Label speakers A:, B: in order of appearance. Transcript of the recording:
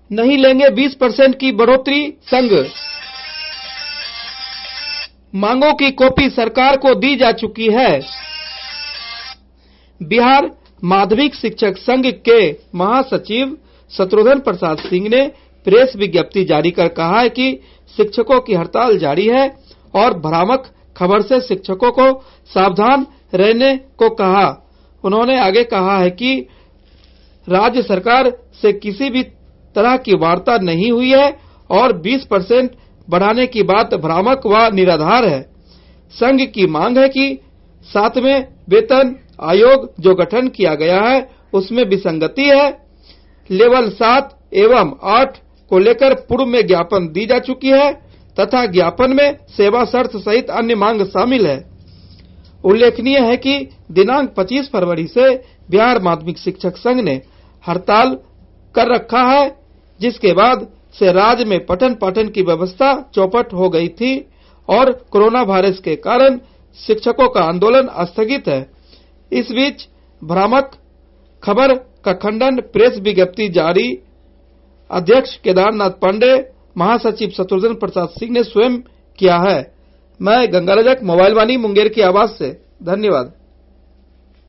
A: नहीं लेंगे 20% की बढ़ोतरी संघ। मांगों की कॉपी सरकार को दी जा चुकी है। बिहार माध्यमिक शिक्षक संघ के महासचिव शत्रुघ्न प्रसाद सिंह ने प्रेस विज्ञप्ति जारी कर कहा है कि शिक्षकों की हड़ताल जारी है और भ्रामक खबर से शिक्षकों को सावधान रहने को कहा। उन्होंने आगे कहा है कि राज्य सरकार से किसी भी तरह की वार्ता नहीं हुई है और 20% बढ़ाने की बात भ्रामक व निराधार है। संघ की मांग है कि 7वें वेतन आयोग जो गठन किया गया है उसमें विसंगति है। लेवल 7 एवं 8 को लेकर पूर्व में ज्ञापन दी जा चुकी है तथा ज्ञापन में सेवा शर्त सहित अन्य मांग शामिल है। उल्लेखनीय है कि दिनांक 25 फरवरी से बिहार माध्यमिक शिक्षक संघ ने हड़ताल कर रखा है, जिसके बाद से राज्य में पठन पाठन की व्यवस्था चौपट हो गई थी और कोरोना वायरस के कारण शिक्षकों का आंदोलन स्थगित है। इस बीच भ्रामक खबर का खंडन प्रेस विज्ञप्ति जारी अध्यक्ष केदारनाथ पांडे, महासचिव शत्रुघ्न प्रसाद सिंह ने स्वयं किया है। मैं गंगा रजक, मोबाइल वाणी, मुंगेर की आवाज से। धन्यवाद।